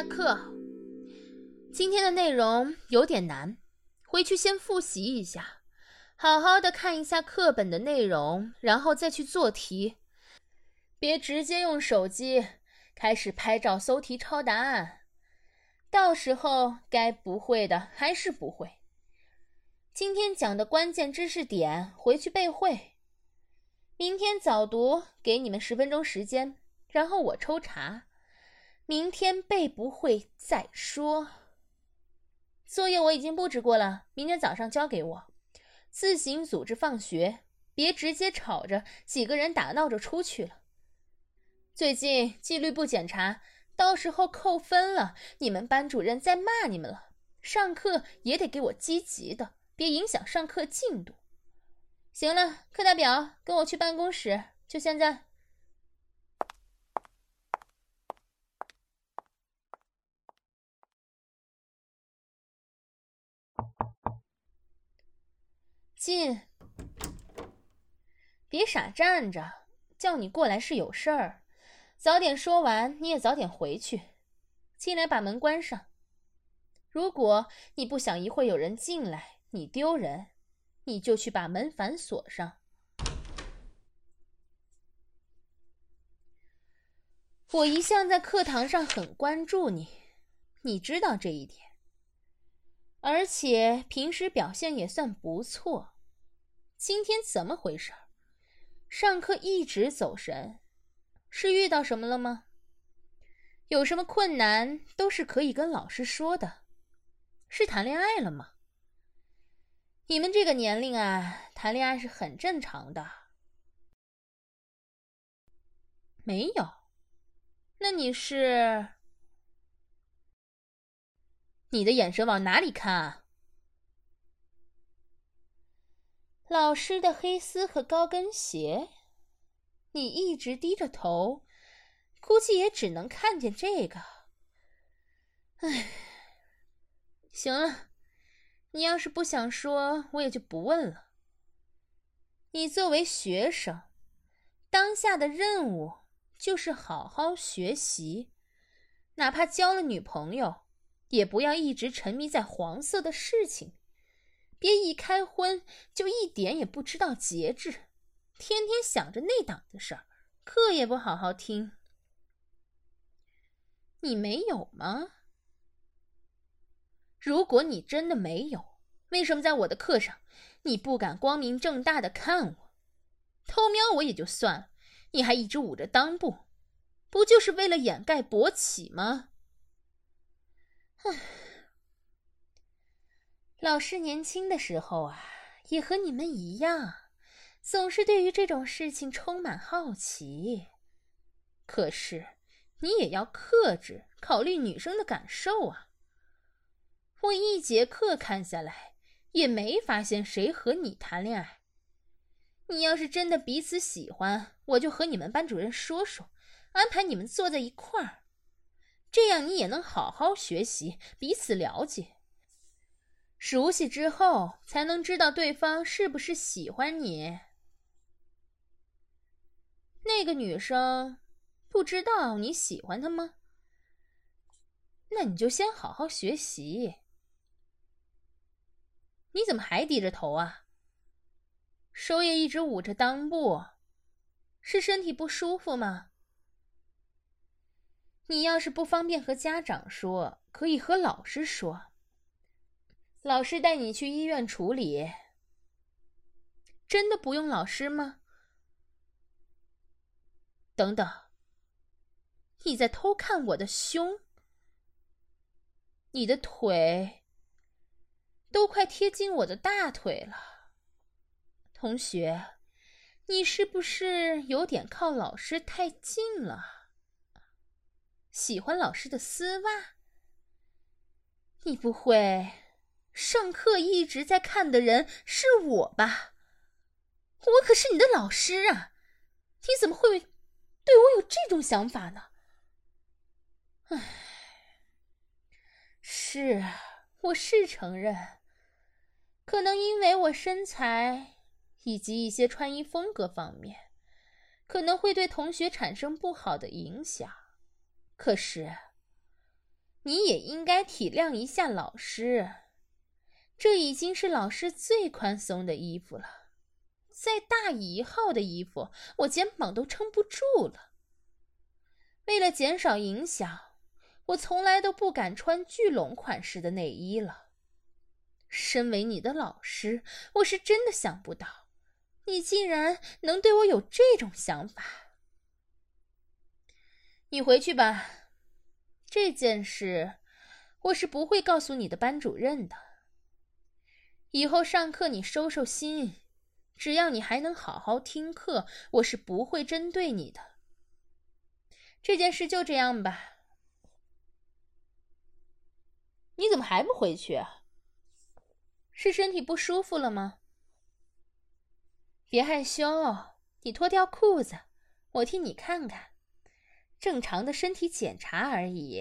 课。今天的内容有点难，回去先复习一下，好好的看一下课本的内容，然后再去做题。别直接用手机开始拍照搜题抄答案，到时候该不会的还是不会。今天讲的关键知识点回去背会，明天早读给你们10分钟时间，然后我抽查，明天背不会再说。作业我已经布置过了，明天早上交给我，自行组织放学，别直接吵着几个人打闹着出去了。最近纪律部检查，到时候扣分了，你们班主任再骂你们了，上课也得给我积极的，别影响上课进度。行了，课代表跟我去办公室，就现在。进。别傻站着，叫你过来是有事儿，早点说完你也早点回去。进来把门关上。如果你不想一会有人进来你丢人，你就去把门反锁上。我一向在课堂上很关注你，你知道这一点，而且平时表现也算不错。今天怎么回事？上课一直走神，是遇到什么了吗？有什么困难都是可以跟老师说的。是谈恋爱了吗？你们这个年龄啊，谈恋爱是很正常的。没有？那你是？你的眼神往哪里看啊？老师的黑丝和高跟鞋，你一直低着头，估计也只能看见这个。唉，行了，你要是不想说，我也就不问了。你作为学生，当下的任务就是好好学习，哪怕交了女朋友，也不要一直沉迷在黄色的事情。别一开荤就一点也不知道节制，天天想着那档子事儿，课也不好好听。你没有吗？如果你真的没有，为什么在我的课上你不敢光明正大的看我？偷瞄我也就算了，你还一直捂着裆部，不就是为了掩盖勃起吗？唉，老师年轻的时候啊，也和你们一样，总是对于这种事情充满好奇。可是你也要克制，考虑女生的感受啊。我一节课看下来，也没发现谁和你谈恋爱。你要是真的彼此喜欢，我就和你们班主任说说，安排你们坐在一块儿，这样你也能好好学习，彼此了解。熟悉之后，才能知道对方是不是喜欢你。那个女生不知道你喜欢她吗？那你就先好好学习。你怎么还低着头啊？手也一直捂着裆部，是身体不舒服吗？你要是不方便和家长说，可以和老师说。老师带你去医院处理。真的不用老师吗？等等，你在偷看我的胸？你的腿都快贴近我的大腿了。同学，你是不是有点靠老师太近了？喜欢老师的丝袜？你不会上课一直在看的人是我吧？我可是你的老师啊，你怎么会对我有这种想法呢？唉，是啊，我是承认，可能因为我身材以及一些穿衣风格方面，可能会对同学产生不好的影响。可是你也应该体谅一下老师。这已经是老师最宽松的衣服了，再大1号的衣服，我肩膀都撑不住了。为了减少影响，我从来都不敢穿聚拢款式的内衣了。身为你的老师，我是真的想不到，你竟然能对我有这种想法。你回去吧，这件事我是不会告诉你的班主任的。以后上课你收收心，只要你还能好好听课，我是不会针对你的。这件事就这样吧。你怎么还不回去啊？是身体不舒服了吗？别害羞，你脱掉裤子，我替你看看。正常的身体检查而已。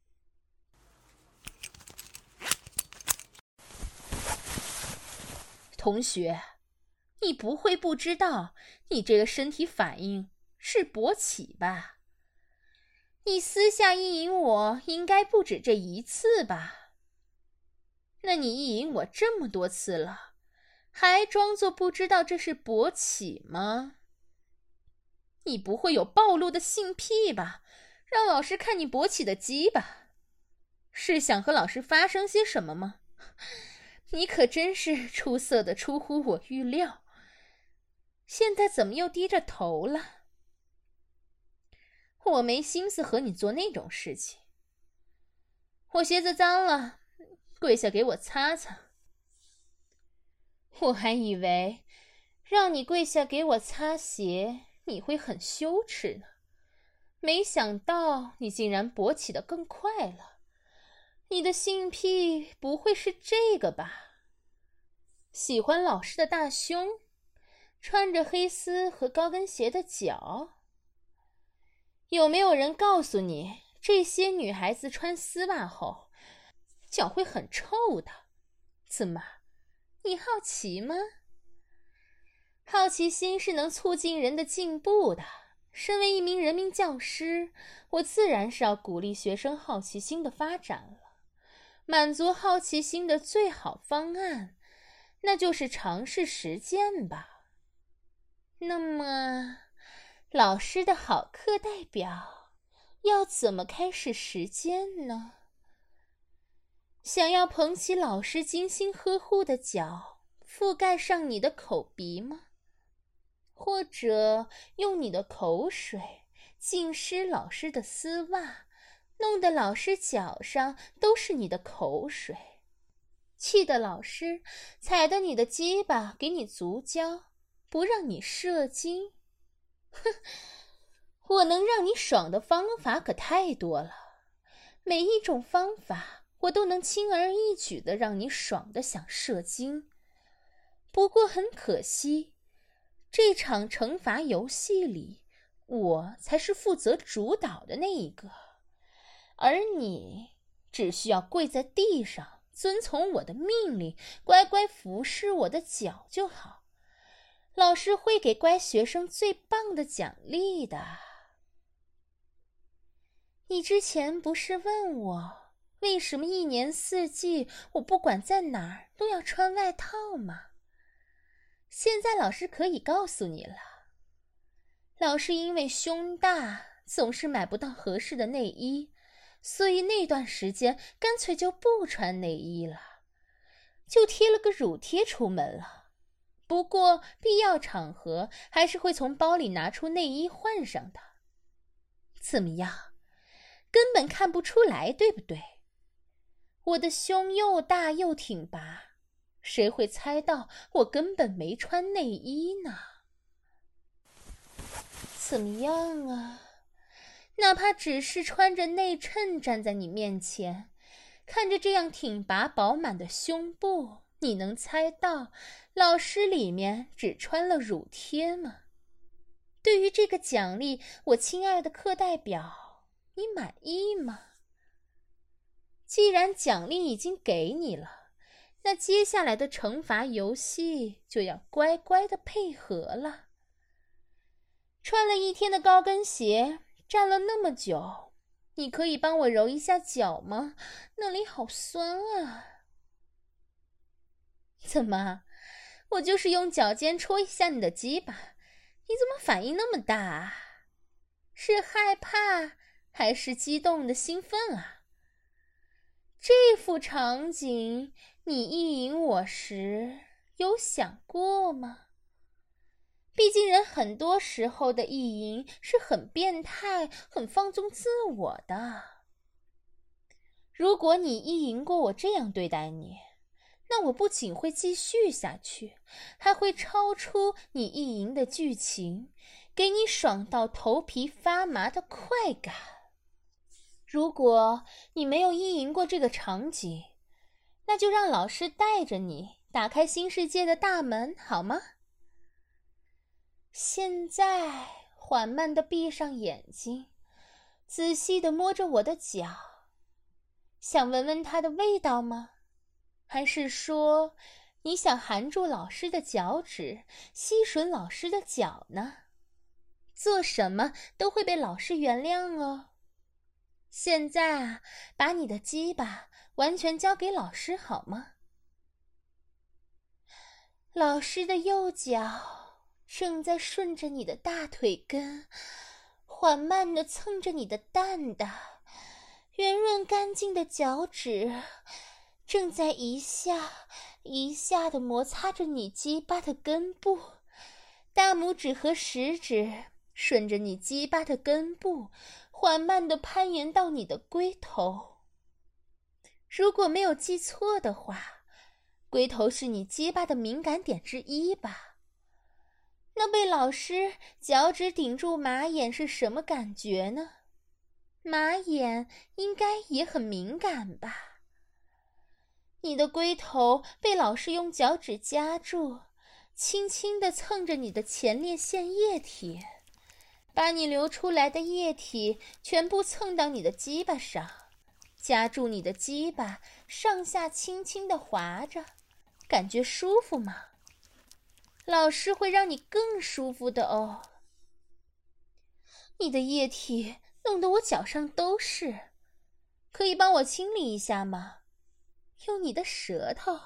同学，你不会不知道你这个身体反应是勃起吧？你私下意淫我应该不止这1次吧？那你意淫我这么多次了，还装作不知道这是勃起吗？你不会有暴露的性癖吧？让老师看你勃起的鸡吧？是想和老师发生些什么吗？你可真是出色的出乎我预料。现在怎么又低着头了？我没心思和你做那种事情。我鞋子脏了，跪下给我擦擦。我还以为让你跪下给我擦鞋，你会很羞耻呢。没想到你竟然勃起得更快了。你的性癖不会是这个吧？喜欢老师的大胸，穿着黑丝和高跟鞋的脚。有没有人告诉你，这些女孩子穿丝袜后，脚会很臭的？怎么，你好奇吗？好奇心是能促进人的进步的。身为一名人民教师，我自然是要鼓励学生好奇心的发展了。满足好奇心的最好方案，那就是尝试实践吧。那么，老师的好课代表要怎么开始实践呢？想要捧起老师精心呵护的脚，覆盖上你的口鼻吗？或者用你的口水浸湿老师的丝袜，弄得老师脚上都是你的口水，气得老师踩得你的鸡巴给你足交，不让你射精。哼，我能让你爽的方法可太多了，每一种方法我都能轻而易举地让你爽得想射精。不过很可惜，这场惩罚游戏里，我才是负责主导的那一个，而你只需要跪在地上，遵从我的命令，乖乖服侍我的脚就好。老师会给乖学生最棒的奖励的。你之前不是问我，为什么一年四季我不管在哪儿都要穿外套吗？现在老师可以告诉你了。老师因为胸大，总是买不到合适的内衣，所以那段时间干脆就不穿内衣了，就贴了个乳贴出门了。不过必要场合还是会从包里拿出内衣换上的。怎么样？根本看不出来，对不对？我的胸又大又挺拔，谁会猜到我根本没穿内衣呢？怎么样啊？哪怕只是穿着内衬站在你面前，看着这样挺拔饱满的胸部，你能猜到老师里面只穿了乳贴吗？对于这个奖励，我亲爱的课代表，你满意吗？既然奖励已经给你了，那接下来的惩罚游戏就要乖乖的配合了。穿了一天的高跟鞋，站了那么久， 你可以帮我揉一下脚吗？那里好酸啊。怎么，我就是用脚尖戳一下你的鸡巴，你怎么反应那么大啊？是害怕还是激动的兴奋啊？这幅场景你意淫我时有想过吗？毕竟人很多时候的意淫是很变态、很放纵自我的。如果你意淫过我这样对待你，那我不仅会继续下去，还会超出你意淫的剧情，给你爽到头皮发麻的快感。如果你没有意淫过这个场景，那就让老师带着你打开新世界的大门，好吗？现在缓慢地闭上眼睛，仔细地摸着我的脚，想闻闻它的味道吗？还是说你想含住老师的脚趾，吸吮老师的脚呢？做什么都会被老师原谅哦。现在啊，把你的鸡巴完全交给老师好吗？老师的右脚正在顺着你的大腿根，缓慢地蹭着你的蛋蛋，圆润干净的脚趾正在一下一下地摩擦着你鸡巴的根部，大拇指和食指顺着你鸡巴的根部，缓慢地攀岩到你的龟头。如果没有记错的话，龟头是你鸡巴的敏感点之一吧？那被老师脚趾顶住马眼是什么感觉呢？马眼应该也很敏感吧？你的龟头被老师用脚趾夹住，轻轻地蹭着你的前列腺液体，把你流出来的液体全部蹭到你的鸡巴上，夹住你的鸡巴，上下轻轻地滑着，感觉舒服吗？老师会让你更舒服的哦。你的液体弄得我脚上都是，可以帮我清理一下吗？用你的舌头。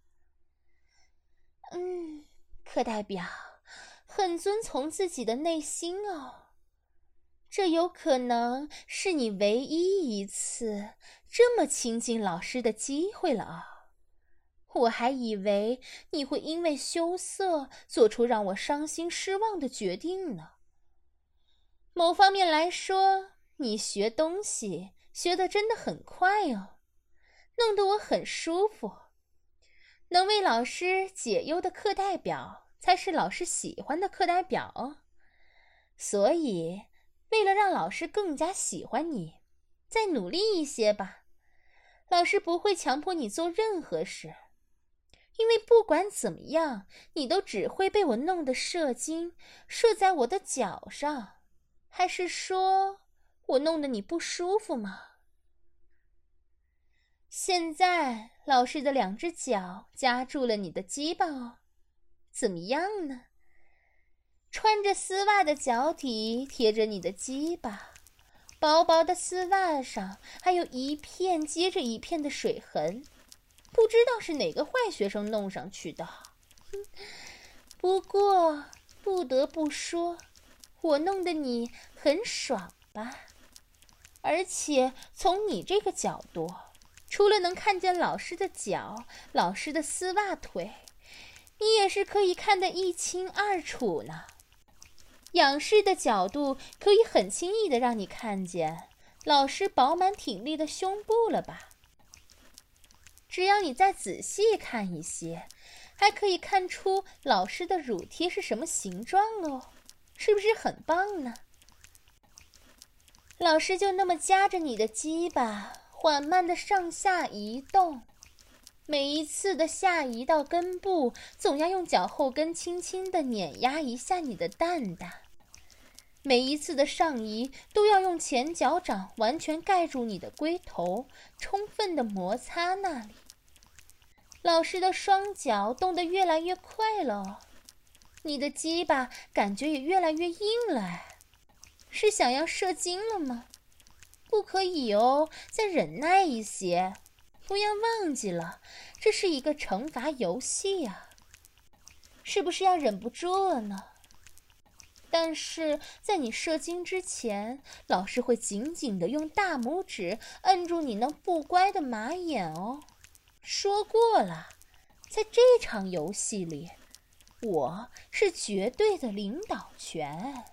课代表很遵从自己的内心哦。这有可能是你唯一一次这么亲近老师的机会了啊！我还以为你会因为羞涩做出让我伤心失望的决定呢。某方面来说，你学东西学得真的很快哦，弄得我很舒服。能为老师解忧的课代表才是老师喜欢的课代表哦。所以为了让老师更加喜欢你，再努力一些吧。老师不会强迫你做任何事，因为不管怎么样，你都只会被我弄得射精，射在我的脚上。还是说我弄得你不舒服吗？现在老师的2只脚夹住了你的鸡巴哦，怎么样呢？穿着丝袜的脚底贴着你的鸡巴，薄薄的丝袜上还有一片接着一片的水痕，不知道是哪个坏学生弄上去的。不过不得不说，我弄得你很爽吧？而且从你这个角度，除了能看见老师的脚、老师的丝袜腿，你也是可以看得一清二楚呢。仰视的角度可以很轻易地让你看见老师饱满挺立的胸部了吧？只要你再仔细看一些，还可以看出老师的乳贴是什么形状哦，是不是很棒呢？老师就那么夹着你的鸡巴，缓慢地上下移动，每一次的下移到根部，总要用脚后跟轻轻地碾压一下你的蛋蛋。每一次的上移都要用前脚掌完全盖住你的龟头，充分的摩擦那里。老师的双脚动得越来越快了，你的鸡巴感觉也越来越硬了。是想要射精了吗？ 不可以哦，再忍耐一些，不要忘记了，这是一个惩罚游戏啊，是不是要忍不住了呢？但是在你射精之前，老师会紧紧地用大拇指摁住你那不乖的马眼哦。说过了，在这场游戏里，我是绝对的领导权。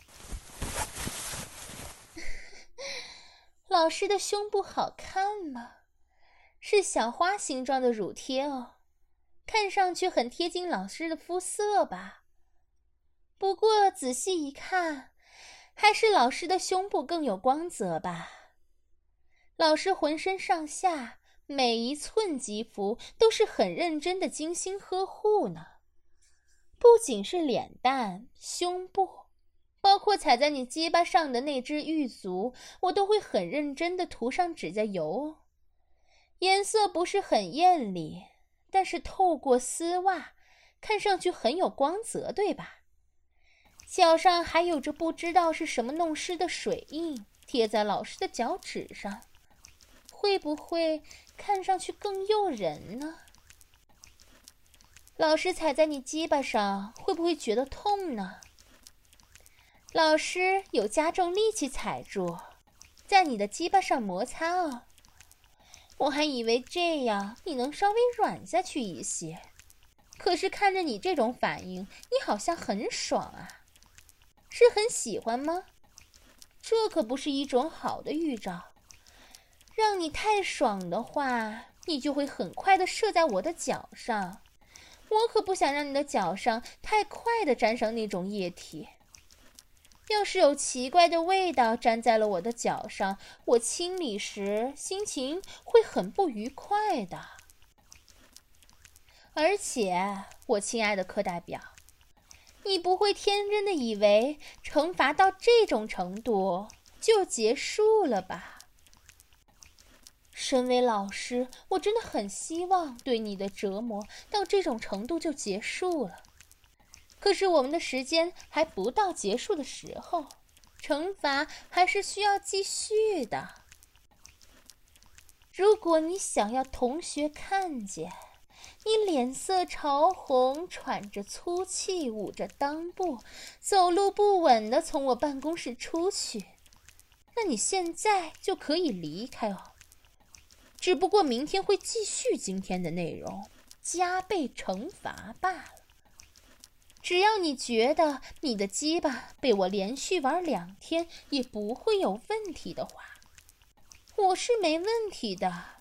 老师的胸部好看吗？是小花形状的乳贴哦，看上去很贴近老师的肤色吧。不过仔细一看，还是老师的胸部更有光泽吧。老师浑身上下每一寸肌肤都是很认真的精心呵护呢，不仅是脸蛋、胸部，包括踩在你鸡巴上的那只玉足，我都会很认真地涂上指甲油哦。颜色不是很艳丽，但是透过丝袜，看上去很有光泽，对吧？脚上还有着不知道是什么弄湿的水印，贴在老师的脚趾上，会不会看上去更诱人呢？老师踩在你鸡巴上，会不会觉得痛呢？老师有加重力气踩住，在你的鸡巴上摩擦哦。我还以为这样你能稍微软下去一些，可是看着你这种反应，你好像很爽啊。是很喜欢吗？这可不是一种好的预兆。让你太爽的话，你就会很快地射在我的脚上。我可不想让你的脚上太快地沾上那种液体。要是有奇怪的味道沾在了我的脚上，我清理时心情会很不愉快的。而且，我亲爱的课代表，你不会天真的以为惩罚到这种程度就结束了吧？身为老师，我真的很希望对你的折磨到这种程度就结束了。可是我们的时间还不到结束的时候，惩罚还是需要继续的。如果你想要同学看见你脸色潮红，喘着粗气，捂着裆部，走路不稳地从我办公室出去，那你现在就可以离开哦。只不过明天会继续今天的内容，加倍惩罚罢了。只要你觉得你的鸡巴被我连续玩2天也不会有问题的话，我是没问题的。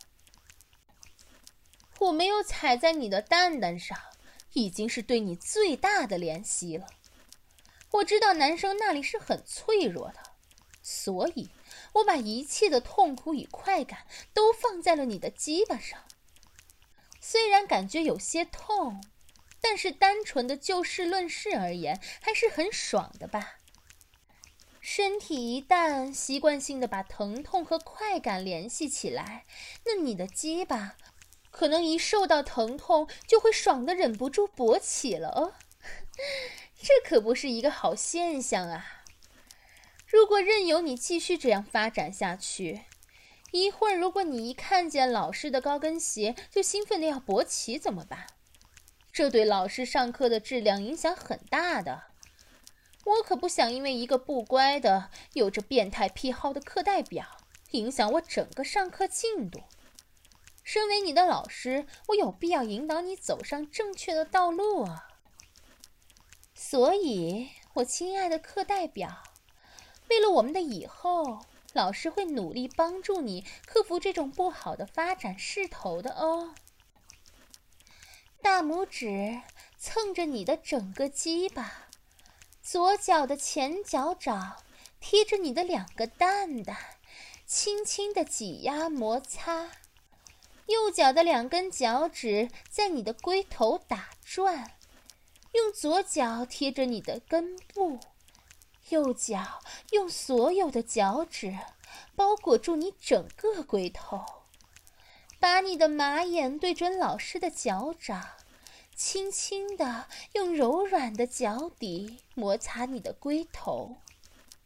我没有踩在你的蛋蛋上，已经是对你最大的怜惜了。我知道男生那里是很脆弱的，所以我把一切的痛苦与快感都放在了你的鸡巴上。虽然感觉有些痛，但是单纯的就事论事而言，还是很爽的吧。身体一旦习惯性的把疼痛和快感联系起来，那你的鸡巴可能一受到疼痛就会爽得忍不住勃起了哦。这可不是一个好现象啊。如果任由你继续这样发展下去，一会儿如果你一看见老师的高跟鞋就兴奋的要勃起怎么办？这对老师上课的质量影响很大的。我可不想因为一个不乖的、有着变态癖好的课代表，影响我整个上课进度。身为你的老师，我有必要引导你走上正确的道路啊。所以，我亲爱的课代表，为了我们的以后，老师会努力帮助你克服这种不好的发展势头的哦。大拇指蹭着你的整个鸡巴，左脚的前脚掌贴着你的2个蛋蛋，轻轻地挤压摩擦。右脚的2根脚趾在你的龟头打转，用左脚贴着你的根部，右脚用所有的脚趾包裹住你整个龟头，把你的马眼对准老师的脚掌，轻轻地用柔软的脚底摩擦你的龟头。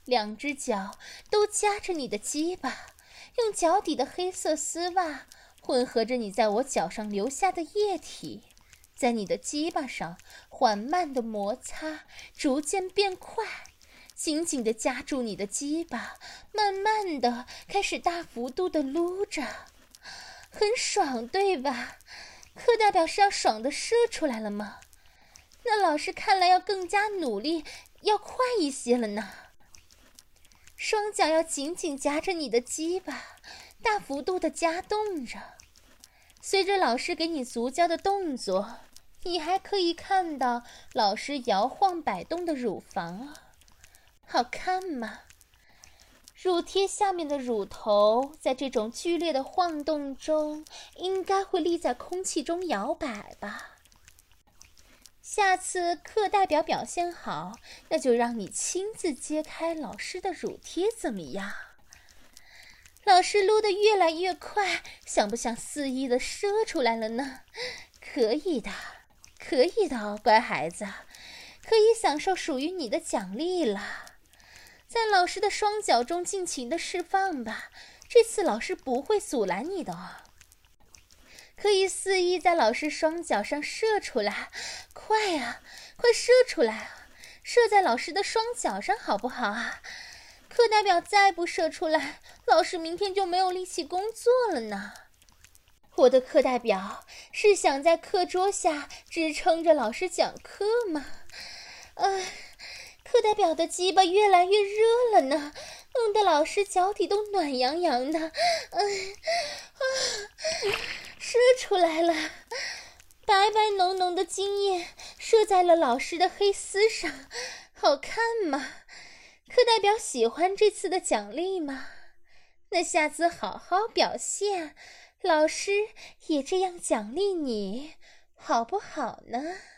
2只脚都夹着你的鸡巴，用脚底的黑色丝袜混合着你在我脚上留下的液体，在你的鸡巴上缓慢地摩擦，逐渐变快，紧紧地夹住你的鸡巴，慢慢地开始大幅度地撸着，很爽，对吧？课代表是要爽地射出来了吗？那老师看来要更加努力，要快一些了呢。双脚要紧紧夹着你的鸡巴，大幅度地夹动着。随着老师给你足交的动作，你还可以看到老师摇晃摆动的乳房啊，好看吗？乳贴下面的乳头在这种剧烈的晃动中，应该会立在空气中摇摆吧。下次课代表表现好，那就让你亲自揭开老师的乳贴怎么样？老师撸得越来越快，想不想肆意地射出来了呢？可以的，可以的哦，乖孩子，可以享受属于你的奖励了。在老师的双脚中尽情地释放吧，这次老师不会阻拦你的哦。可以肆意在老师双脚上射出来，快啊，快射出来啊！射在老师的双脚上好不好啊？课代表再不射出来，老师明天就没有力气工作了呢。我的课代表是想在课桌下支撑着老师讲课吗？课代表的鸡巴越来越热了呢，弄得老师脚底都暖洋洋的。射出来了，白白浓浓的精液射在了老师的黑丝上，好看吗？课代表喜欢这次的奖励吗？那下次好好表现，老师也这样奖励你，好不好呢？